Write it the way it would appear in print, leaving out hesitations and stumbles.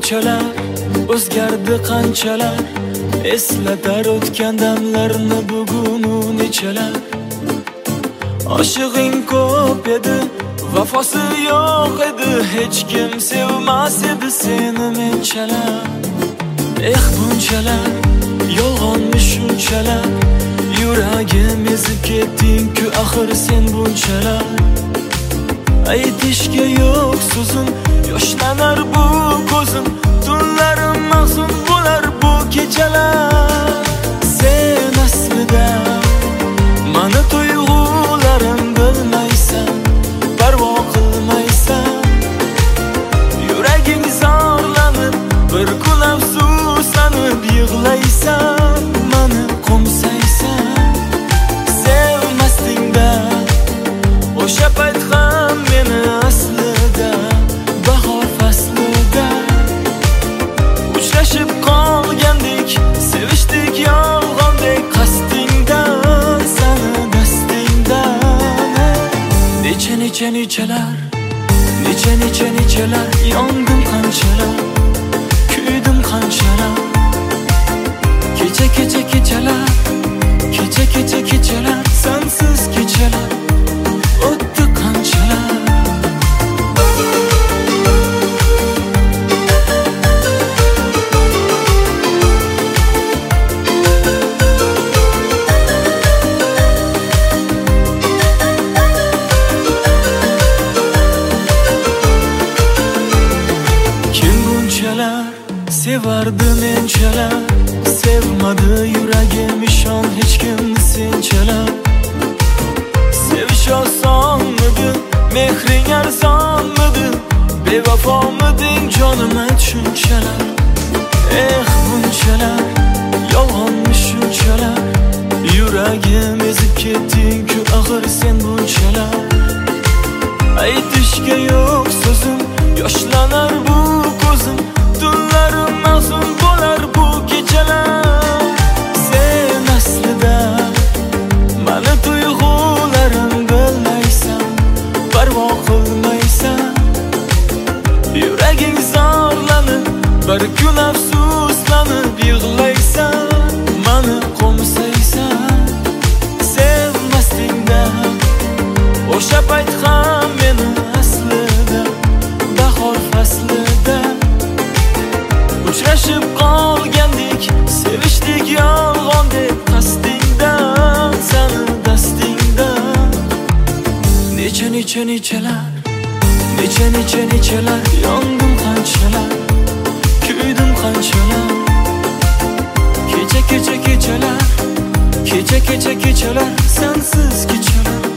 kechalar o'zgardi qanchalar, eslatar o'tgan damlarni bugun u nechalar. Oshig'ing ko'p edi, vafosi yo'q edi, hech kim sevmas edi seni menchalar. Bunchalar yolg'onmi shunchalar, yuragim ezib ketding-ku axir sen bunchalar. Aytishga yo'q so'zim, yoshlanar bu ko'zim, tunlarim mahzun bo'lar bu kechalar. Sen aslida mani tuyg'ularim bilmaysan, parvo qilmaysan. Yuraging zorlanib, bir kun afsuslanib yig'laysan, mani qo'msaysan. Sevmasdingda o'sha payt ham meni aslida, bahor faslida uchrashib qolgandik, sevishdik yolg'ondek qasdingdan, sani dastingdan. Nechalar nechalar yondim qanchalar, kuydim qanchalar. Kechalar kechalar sensiz kechalar o'tdi qanchalar. Sevardi menchalar, sevmadi yuragim, ishon hech kimni senchalar. Sevish osonmidi, mehring arzonmidi, bevafomiding jonim ayt shunchalar. Bunchalar yolg'onmi shunchalar, yuragim ezib ketding-ku axir sen bunchalar. Aytishga yo'q so'zim, yoshlanar bu ko'zim, tunlarim mahzun bo'lar bu kechalar. Sen aslida mani tuyg'ularim bilmaysan, parvo qilmaysan. Yuraging zorlanib, bir kun afsuslanib yig'laysan, mani qo'msaysan. Sevmasdingda o'sha payt ham meni aslida, bahor faslida uchrashib qolgandik, sevishdik yolg'ondek qasdingdan, sani dastingdan. Nechalar yondim qanchalar, kuydim qanchalar. Kechalar sensiz kechalar.